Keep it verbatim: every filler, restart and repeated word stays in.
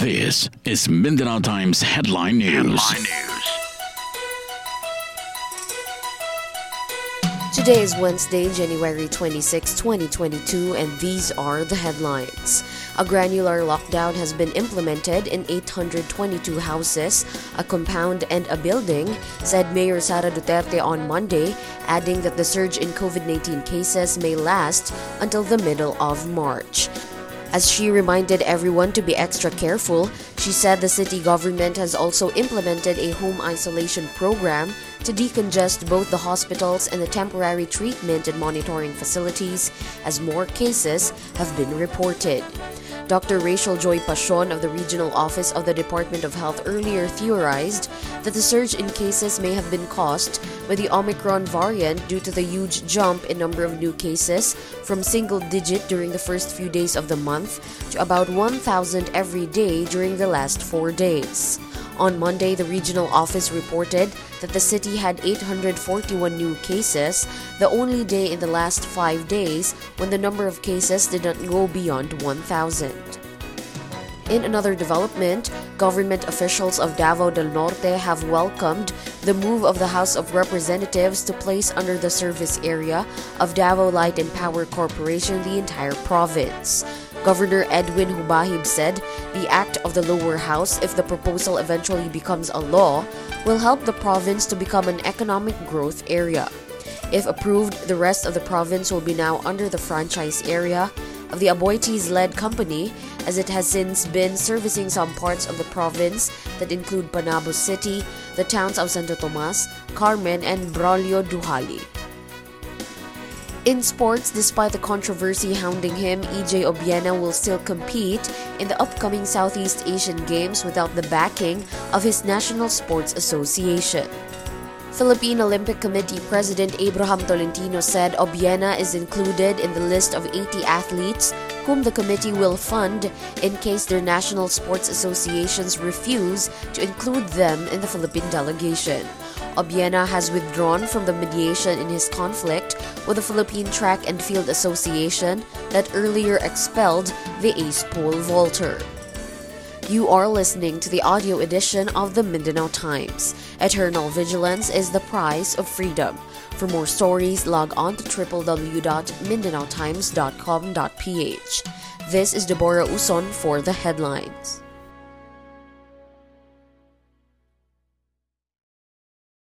This is Mindanao Times Headline News. Headline News. Today is Wednesday, January twenty-sixth, twenty twenty-two, and these are the headlines. A granular lockdown has been implemented in eight hundred twenty-two houses, a compound, and a building, said Mayor Sara Duterte on Monday, adding that the surge in COVID nineteen cases may last until the middle of March. As she reminded everyone to be extra careful, she said the city government has also implemented a home isolation program to decongest both the hospitals and the temporary treatment and monitoring facilities as more cases have been reported. Doctor Rachel Joy Pasion of the Regional Office of the Department of Health earlier theorized that the surge in cases may have been caused by the Omicron variant due to the huge jump in number of new cases from single-digit during the first few days of the month to about one thousand every day during the last four days. On Monday, the regional office reported that the city had eight hundred forty-one new cases, the only day in the last five days when the number of cases did not go beyond one thousand. In another development, government officials of Davao del Norte have welcomed the move of the House of Representatives to place under the service area of Davao Light and Power Corporation the entire province. Governor Edwin Hubahib said the act of the lower house, if the proposal eventually becomes a law, will help the province to become an economic growth area. If approved, the rest of the province will be now under the franchise area of the Aboitiz-led company, as it has since been servicing some parts of the province that include Panabo City, the towns of Santo Tomas, Carmen, and Braulio Duhali. In sports, despite the controversy hounding him, E J Obiena will still compete in the upcoming Southeast Asian Games without the backing of his National Sports Association. Philippine Olympic Committee President Abraham Tolentino said Obiena is included in the list of eighty athletes whom the committee will fund in case their national sports associations refuse to include them in the Philippine delegation. Obiena has withdrawn from the mediation in his conflict with the Philippine Track and Field Association that earlier expelled the ace pole vaulter. You are listening to the audio edition of the Mindanao Times. Eternal vigilance is the price of freedom. For more stories, log on to w w w dot mindanao times dot com dot p h. This is Deborah Uson for the headlines.